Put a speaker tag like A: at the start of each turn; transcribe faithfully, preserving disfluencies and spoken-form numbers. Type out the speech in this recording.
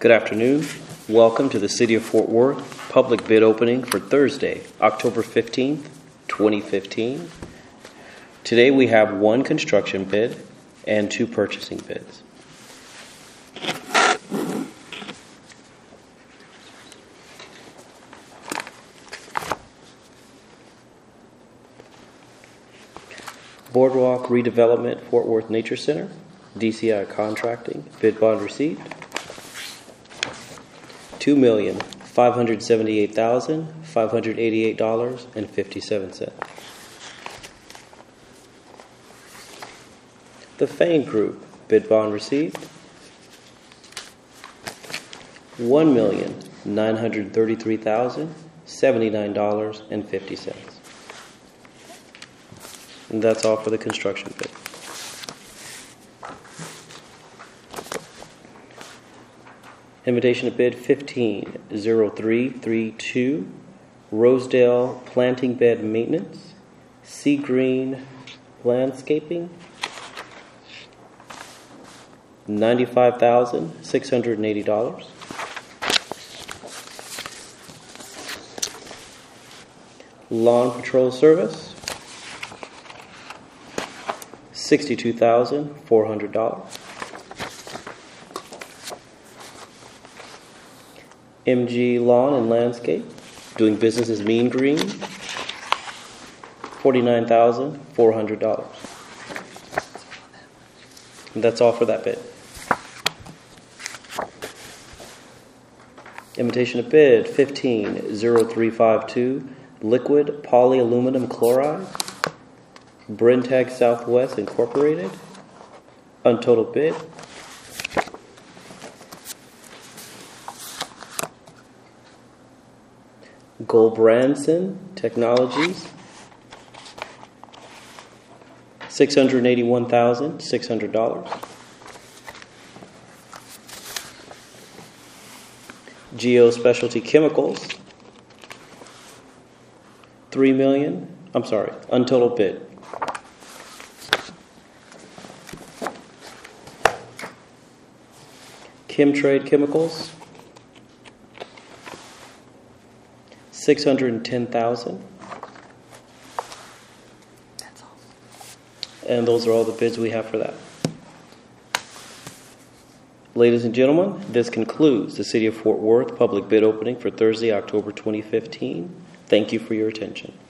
A: Good afternoon. Welcome to the City of Fort Worth public bid opening for Thursday, October fifteenth, twenty fifteen. Today we have one construction bid and two purchasing bids. Boardwalk Redevelopment Fort Worth Nature Center, D C I Contracting, bid bond received. two million five hundred seventy-eight thousand five hundred eighty-eight dollars and fifty-seven cents. The Fane Group, bid bond received. one million nine hundred thirty-three thousand seventy-nine dollars and fifty cents. And that's all for the construction bid. Invitation to bid fifteen oh three thirty-two, Rosedale Planting Bed Maintenance, Sea Green Landscaping, ninety-five thousand six hundred eighty dollars. Lawn Patrol Service, sixty-two thousand four hundred dollars. M G Lawn and Landscape, doing business as Mean Green, forty-nine thousand four hundred dollars. And that's all for that bid. Invitation to bid fifteen oh three fifty-two, Liquid Polyaluminum Chloride, Brentag Southwest Incorporated, untotal bid Goldbranson Technologies, six hundred eighty-one thousand six hundred dollars. Geo Specialty Chemicals, three million. I'm sorry, untotal bid. Chemtrade Chemicals, six hundred ten thousand. That's all. And those are all the bids we have for that. Ladies and gentlemen, this concludes the City of Fort Worth public bid opening for Thursday, October twenty fifteen. Thank you for your attention.